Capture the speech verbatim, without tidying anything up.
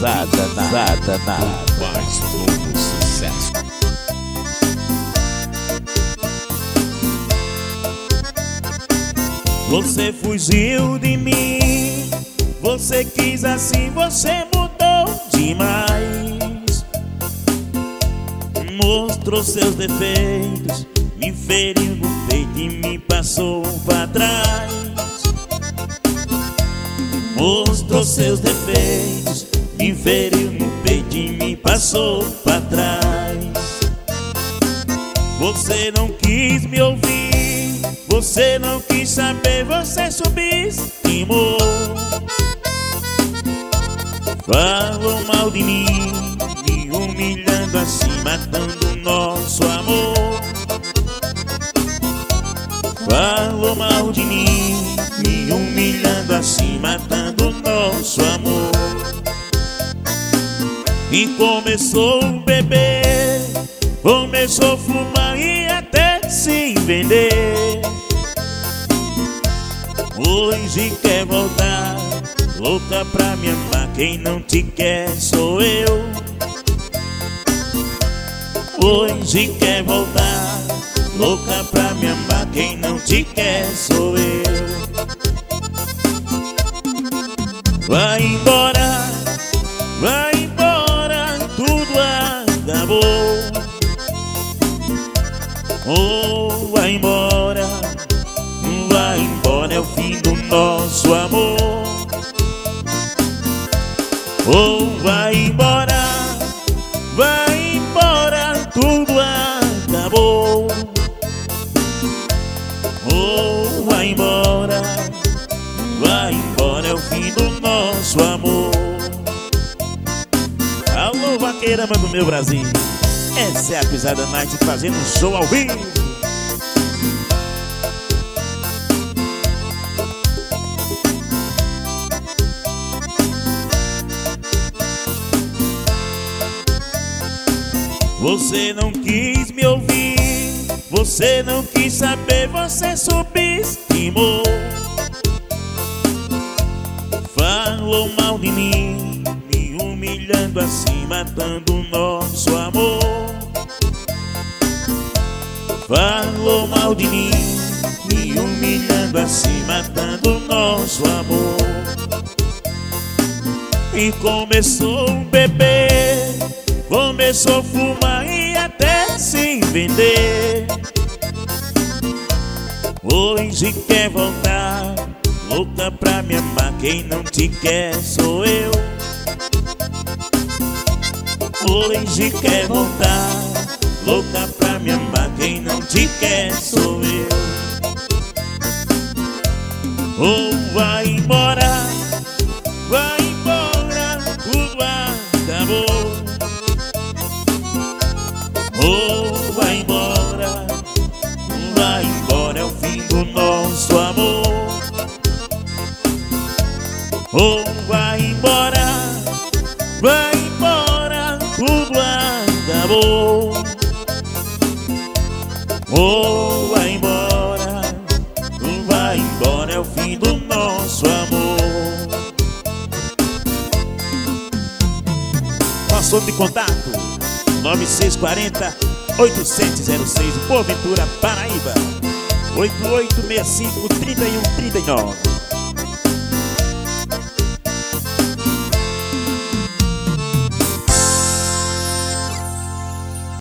Satanás, Satanás, mais novo sucesso. Você fugiu de mim, você quis assim, você mudou demais. Mostrou seus defeitos, me feriu no peito e me passou pra trás. Mostrou seus defeitos, me feriu no peito e me passou pra trás. Você não quis me ouvir, você não quis saber, você subestimou. Falou mal de mim, me humilhando assim, matando o nosso amor. Falou mal de mim, me humilhando assim, matando o nosso amor. E começou a beber, começou a fumar e até se vender. Hoje quer voltar, louca pra me amar, quem não te quer sou eu. Hoje quer voltar, louca pra me amar, quem não te quer sou eu. Vai embora, vai embora, tudo acabou. Oh, vai embora, vai embora, é o fim do nosso amor. Oh, vai embora, vai embora, tudo acabou. Oh, vai embora, vai embora, é o fim do nosso amor. Alô, vaqueirama do meu Brasil, essa é a Pisada Night fazendo um show ao vivo. Você não quis me ouvir, você não quis saber, você subestimou. Falou mal de mim, me humilhando assim, matando o nosso amor. Falou mal de mim, me humilhando assim, matando o nosso amor. E começou a beber, começou a fumar e até se vender. Hoje quer voltar, louca pra me amar, quem não te quer sou eu. Hoje quer voltar, louca pra me amar, quem não te quer sou eu. Oh, vai embora, vai embora, tudo acabou. Oh, vai embora, vai embora, é o fim do nosso amor. Oh, vai embora, vai embora, tudo acabou. Oh, vai embora, vai embora, é o fim do nosso amor. Passou de contato nove seis quatro zero, oito sete zero seis, Boa Ventura, Paraíba. Oito oito seis cinco, três um três nove.